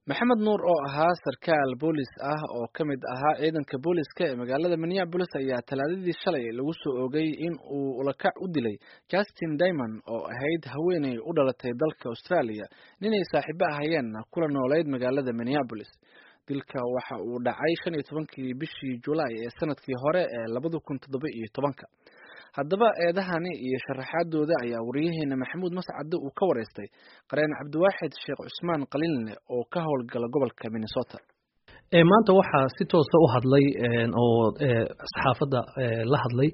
maxamed nuur oo ahaa sarkaal boolis ah oo ka mid ahaa ciidanka booliska ee magaalada Minneapolis ayaa talaadadii shalay lagu soo oogay in uu ulakac u dilay Justin Diamond oo ahayd haweeney u dhalatay dalka Australia ninay saaxiibo ahayeen kula noolayd magaalada Minneapolis. Dilka waxa uu dhacay 15kii bishii July ee sanadkii hore ee 2017. haddaba eedahani iyo sharaxaadooda ayaa wariyaheena Maxamuud Mascad uu ka wareystay qareen Cabdiwaaxid Sheekh Cusmaan Qalinle oo ka howlgala gobolka Minnesota. maanta waxa si toos ah u hadlay oo saxaafadda la hadlay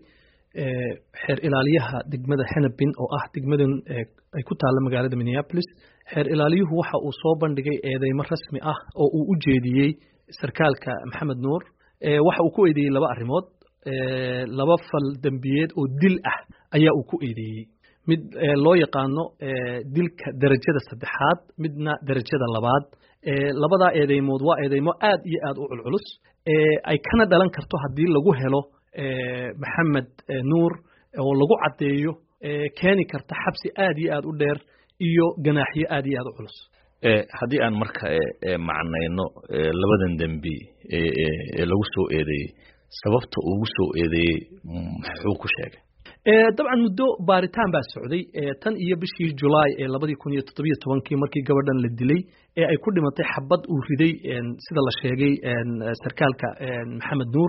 xeer ilaaliyaha degmada Hennepin oo ah degmadan ay ku taal magaalada Minneapolis. xeer ilaaliyuhu waxa uu soo bandhigay eedeymo rasmi ah oo uu u jeediyay sarkaalka Maxamed Nuur. waxa uu ku eedeeyay laba arrimood. laba fal dambiyeed oo dil ah ayaa uu ku eedeeyay mid loo yaqaano dilka darajada saddexaad midna darajada labaad. labada eedeymood waa eedeymo aad iyo aad u culculus ay kana dhalan karto haddii lagu helo Maxamed Nuur oo lagu cadeeyo keeni karta xabsi aad iyo aad u dheer iyo ganaaxyo aad iyo aad u culus. haddii aan marka macnayno labadan dambi ee lagu soo eedeeyay sababta ugu soo eedeeyay muxuu ku sheegay? dabcan muddo baaritaan baa socday tan iyo bishii July ee 2017 markii gabadhan la dilay ee ay ku dhimatay xabad uu riday sida la sheegay sarkaalka Maxamed Nuur.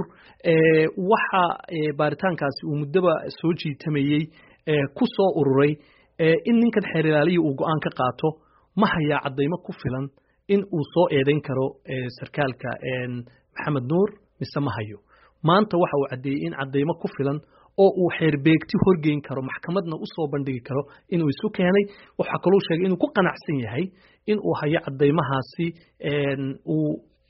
waxa baaritaankaasi uu muddoba soo jiitamayay ku soo ururay in ninkan xeer ilaaliye uu go'aan ka qaato ma haya cadeymo ku filan in uu soo eedeyn karo sarkaalka Maxamed Nuur mise ma hayo. maanta waxa uu cadeeyay in cadeymo ku filan oo uu xeer beegti horgeyn karo maxkamadna u soo bandhigi karo inuu isu keenay. waxa kaloo sheegay inuu ku qanacsan yahay in uu hayo cadeymahaasi uu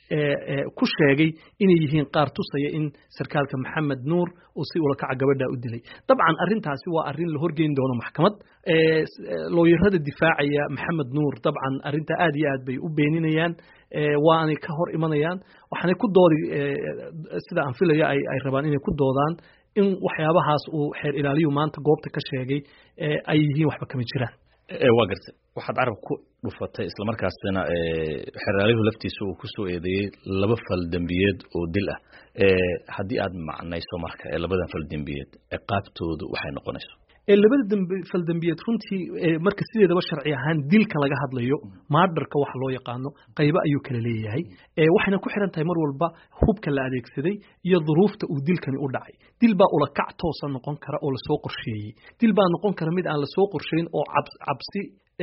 ku sheegay inay yihiin qaar tusaya in sarkaalka Maxamed Nuur uu si ula kaca gabadha u dilay. dabcan arrintaasi waa arrin la horgeyn doono maxkamad. looyarada difaacaya Maxamed Nuur dabcan arrinta aad iyo aad bay u beeninayaan waanay ka hor imanayaan waxaanay ku doodi sida aan filayo ay rabaan inay ku doodaan in waxyaabahaas uu xeer ilaaliyu maanta goobta ka sheegay ay yihiin waxba kama jiraan. waa gartay waxaad carab ku dhufatay isla markaasina xeer ilaaliyuhu laftiisa uu ku soo eedeeyay laba fal dambiyeed oo dil ah. haddii aad macnayso marka labadan fal dambiyeed qaabtoodu waxay noqonayso? labada fal dambiyeed runtii marka sideedaba sharci ahaan dilka laga hadlayo murderka waxa loo yaqaano qaybo ayuu kala leeyahay. waxayna ku xiran tahay mar walba hubka la adeegsaday iyo duruufta uu dilkani u dhacay. dil baa ula kac toosan noqon kara oo la soo qorsheeyay. dil baa noqon kara mid aan la soo qorsheyn oo cabsi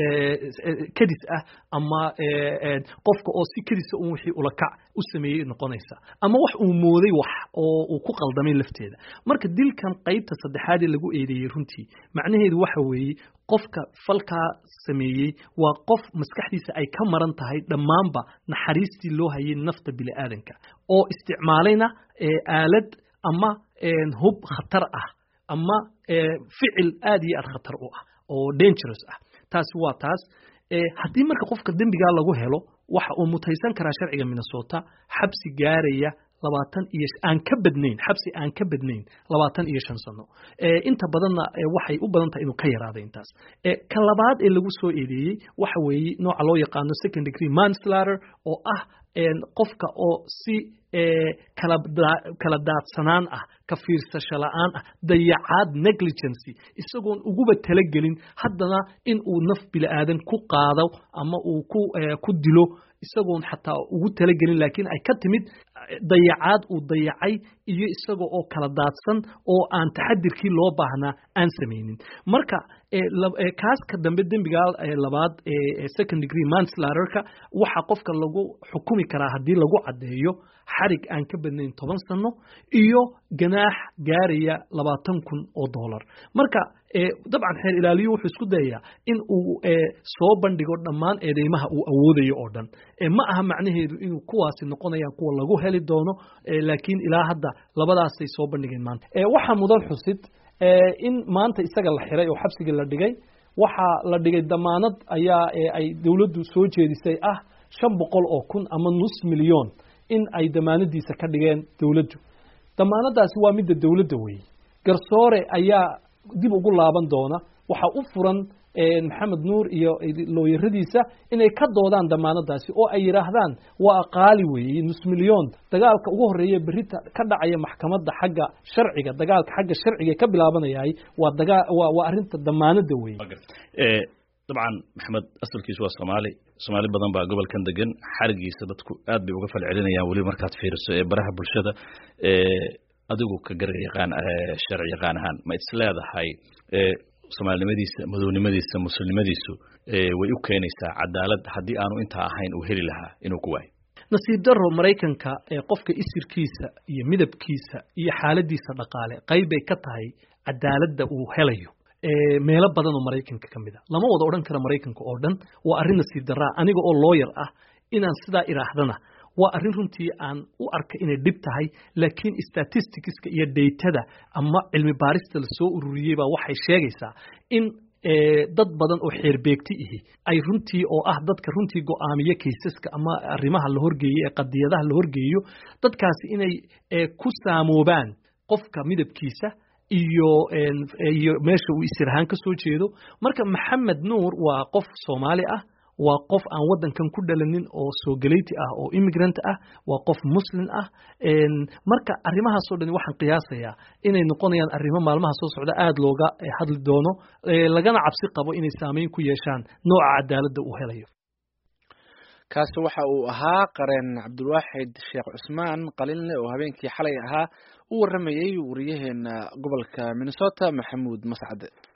kadis ah ama qofka oo si kadisa uu wixii ula kac u sameeyay noqonaysa ama wax uu mooday wax oo uu ku qaldamay lafteeda. marka dilkan qaybta saddexaad ee lagu eedeeyay runtii macnaheedu waxa weeye qofka falka sameeyay waa qof maskaxdiisa ay ka maran tahay dhammaanba naxariistii loo hayay nafta bini aadanka oo isticmaalayna aalad ama hub khatar ah ama ficil aad iyo aad khatar u ah oo dangerous ah. taasi waa taas. haddii marka qofka dambiga lagu helo waxa uu mutaysan karaa sharciga Minnesota xabsi gaaraya 20 aan ka badnayn xabsi aan ka badnayn 25 sano. inta badanna waxay u badan tahay inuu ka yaraado intaas. ka labaad ee lagu soo eedeeyay waxa weeye nooca loo yaqaano second degree manslaughter oo ah qofka oo si kala daadsanaan ah ka fiirsasho la'aan ah dayacaad negligence isagoon uguba talagelin haddana in uu naf bil aadan ku qaado ama uu ku dilo isagoon xataa ugu talagelin laakiin ay ka timid dayacaad uu dayacay iyo isagoo oo kala daadsan oo aan taxadirkii loo baahnaa aan samaynin. marka kaas ka dambe dambiga labaad second degree manslaughter-ka waxa qofka lagu xukumi karaa haddii lagu cadeeyo xarig aan ka badnayn 10 sano iyo ganaax gaaraya $20,000. marka dabcan xeer ilaaliyu wuxuu isku dayaa in uu soo bandhigo dhammaan eedeymaha uu awoodayo oo dhan. ma aha macnaheedu inuu kuwaasi noqonayaan kuwa lagu heli doono laakiin ilaa hadda labadaasay soo bandhigeen maanta. waxa mudan xusid in maanta isaga la xiray oo xabsiga la dhigay waxa la dhigay damaanad ayaa ay dawladdu soo jeedisay 500,000 ama nus milyan in ay damaanadiisa ka dhigeen dawladdu. damaanadaasi waa midda dawladda weey. garsoore ayaa dib ugu laaban doona waxa u furan maxamed nuur iyo looyaradiisa inay ka doodaan damaanadaasi oo ay yidhaahdaan waa qaali weeye nus milyan dagaalka ugu horeeya berita ka dhacaya maxkamadda xagga sharciga dagaalka xagga sharciga ka bilaabanayay waa arrinta damaanada weeye طبعا محمد أصلkiisu waa Soomaali badan baa gobolkan degan xarigiisa dadku aad bay uga falcelinayaan wali markaad fiiriso ee baraha bulshada adigu ka gar yaqaan sharci yaqaan ahaan ma isleedahay Soomaalinimadiisa madownimadiisa muslimnimadiisu way u keenaysaa cadaalad haddii aanu inta ahayn uu heli lahaa inuu ku waayo nasiib daro Mareykanka qofka isirkiisa iyo midabkiisa iyo xaaladiisa dhaqaale qayb ay ka tahay cadaaladda uu helayo meelo badan oo Mareykanka kamid ah lama wada oran karo Mareykanka oo dhan waa arrin nasiib darro aniga oo lawyer ah inaan sidaa iraahdana waa arrin runtii aan u arka inay dhib tahay laakiin statisticska iyo data ama cilmi baarista la soo ururiyay baa waxay sheegaysaa in dad badan oo xeer beegti ay runtii oo ah dadka runtii go'aamiye kaysaska ama arrimaha la horgeeyay ee qadiyadaha la horgeeyo dadkaasi inay ku saamoobaan qofka midabkiisa iyo meesha uu isirhaan ka soo jeedo marka maxamed nuur waa qof Soomaali ah waa qof aan wadankan ku dhalanin oo soo galeyti ah oo immigrant ah waa qof muslim ah marka arrimahaas oo dhan waxaan qiyaasayaa inay noqonayaan arrimo maalmaha soo socda aad looga hadli doono lagana cabsi qabo inay saameyn ku yeeshaan nooca cadaaladda uu helayo kaasi waxa uu ahaa qareen Cabdulwaaxid Sheekh Cusmaan Qalinle oo habeenkii xalay ahaa u waramayay wariyaheena gobolka Minnesota Maxamuud Mascade